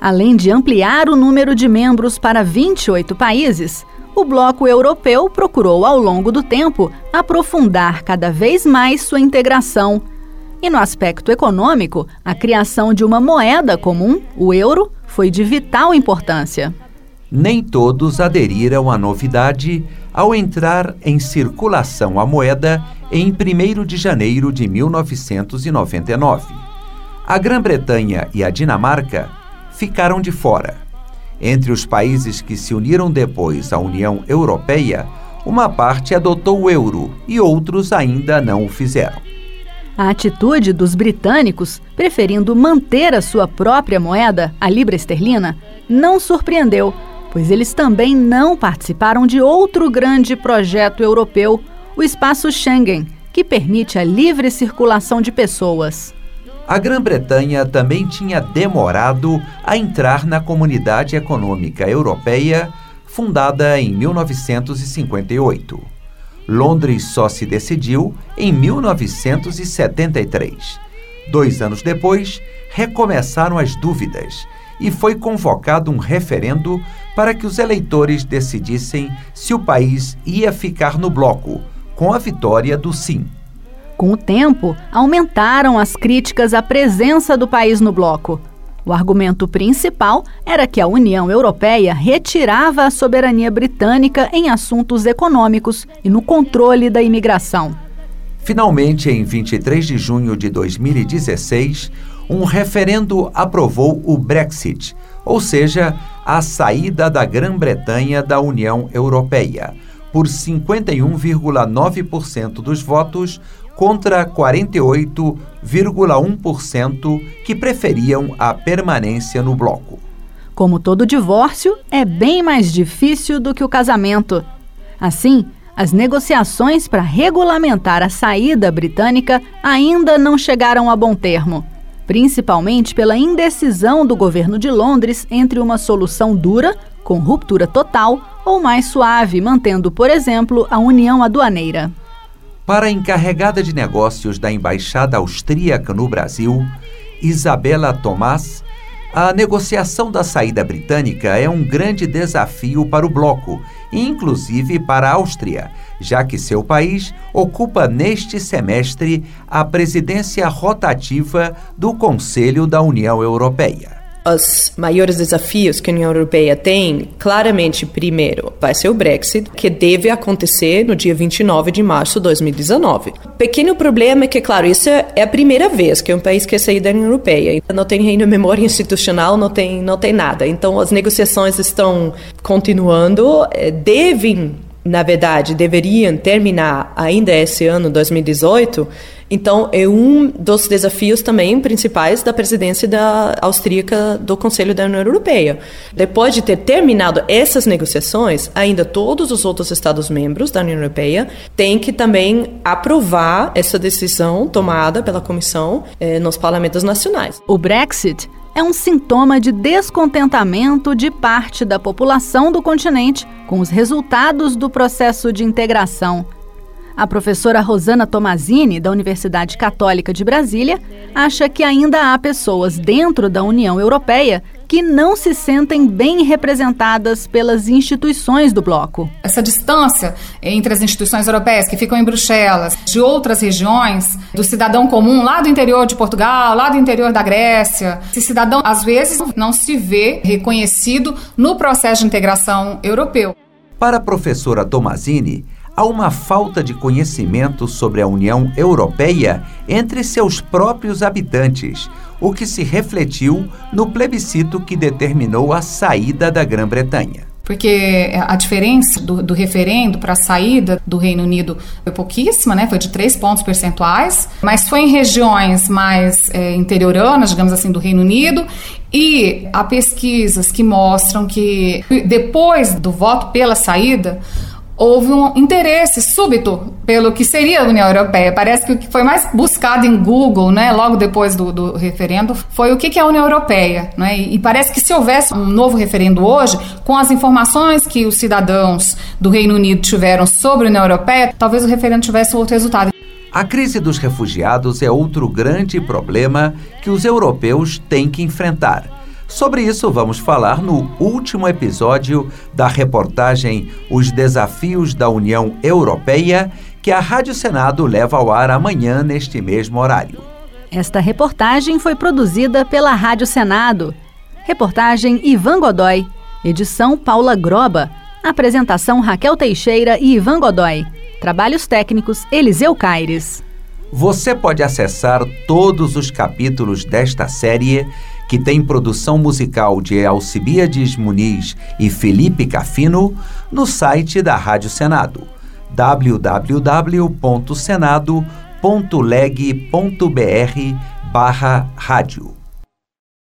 Além de ampliar o número de membros para 28 países, o bloco europeu procurou, ao longo do tempo, aprofundar cada vez mais sua integração. E no aspecto econômico, a criação de uma moeda comum, o euro, foi de vital importância. Nem todos aderiram à novidade ao entrar em circulação a moeda em 1º de janeiro de 1999. A Grã-Bretanha e a Dinamarca ficaram de fora. Entre os países que se uniram depois à União Europeia, uma parte adotou o euro e outros ainda não o fizeram. A atitude dos britânicos, preferindo manter a sua própria moeda, a libra esterlina, não surpreendeu, pois eles também não participaram de outro grande projeto europeu, o espaço Schengen, que permite a livre circulação de pessoas. A Grã-Bretanha também tinha demorado a entrar na Comunidade Econômica Europeia, fundada em 1958. Londres só se decidiu em 1973. 2 anos depois, recomeçaram as dúvidas e foi convocado um referendo para que os eleitores decidissem se o país ia ficar no bloco, com a vitória do sim. Com o tempo, aumentaram as críticas à presença do país no bloco. O argumento principal era que a União Europeia retirava a soberania britânica em assuntos econômicos e no controle da imigração. Finalmente, em 23 de junho de 2016, um referendo aprovou o Brexit, ou seja, a saída da Grã-Bretanha da União Europeia, por 51,9% dos votos contra 48,1% que preferiam a permanência no bloco. Como todo divórcio, é bem mais difícil do que o casamento. Assim, as negociações para regulamentar a saída britânica ainda não chegaram a bom termo, principalmente pela indecisão do governo de Londres entre uma solução dura, com ruptura total, ou mais suave, mantendo, por exemplo, a união aduaneira. Para a encarregada de negócios da Embaixada Austríaca no Brasil, Isabela Tomás, a negociação da saída britânica é um grande desafio para o bloco, inclusive para a Áustria, já que seu país ocupa neste semestre a presidência rotativa do Conselho da União Europeia. Os maiores desafios que a União Europeia tem, claramente, primeiro, vai ser o Brexit, que deve acontecer no dia 29 de março de 2019. O pequeno problema é que, claro, isso é a primeira vez que um país quer sair da União Europeia. Não tem reino de memória institucional, não tem nada. Então, as negociações estão continuando, deveriam terminar ainda esse ano, 2018. Então, é um dos desafios também principais da presidência austríaca do Conselho da União Europeia. Depois de ter terminado essas negociações, ainda todos os outros Estados-membros da União Europeia têm que também aprovar essa decisão tomada pela Comissão nos parlamentos nacionais. O Brexit é um sintoma de descontentamento de parte da população do continente com os resultados do processo de integração. A professora Rosana Tomazini, da Universidade Católica de Brasília, acha que ainda há pessoas dentro da União Europeia que não se sentem bem representadas pelas instituições do bloco. Essa distância entre as instituições europeias que ficam em Bruxelas, de outras regiões, do cidadão comum lá do interior de Portugal, lá do interior da Grécia, esse cidadão, às vezes, não se vê reconhecido no processo de integração europeu. Para a professora Tomazini, há uma falta de conhecimento sobre a União Europeia entre seus próprios habitantes, o que se refletiu no plebiscito que determinou a saída da Grã-Bretanha. Porque a diferença do referendo para a saída do Reino Unido foi pouquíssima, né? Foi de 3 pontos percentuais, mas foi em regiões mais interioranas, digamos assim, do Reino Unido, e há pesquisas que mostram que depois do voto pela saída, houve um interesse súbito pelo que seria a União Europeia. Parece que o que foi mais buscado em Google, né, logo depois do referendo, foi o que é a União Europeia, né? E parece que se houvesse um novo referendo hoje, com as informações que os cidadãos do Reino Unido tiveram sobre a União Europeia, talvez o referendo tivesse outro resultado. A crise dos refugiados é outro grande problema que os europeus têm que enfrentar. Sobre isso, vamos falar no último episódio da reportagem Os Desafios da União Europeia, que a Rádio Senado leva ao ar amanhã neste mesmo horário. Esta reportagem foi produzida pela Rádio Senado. Reportagem Ivan Godoy. Edição Paula Groba. Apresentação Raquel Teixeira e Ivan Godoy. Trabalhos técnicos Eliseu Caires. Você pode acessar todos os capítulos desta série, que tem produção musical de Alcibiades Muniz e Felipe Cafino, no site da Rádio Senado, www.senado.leg.br/rádio.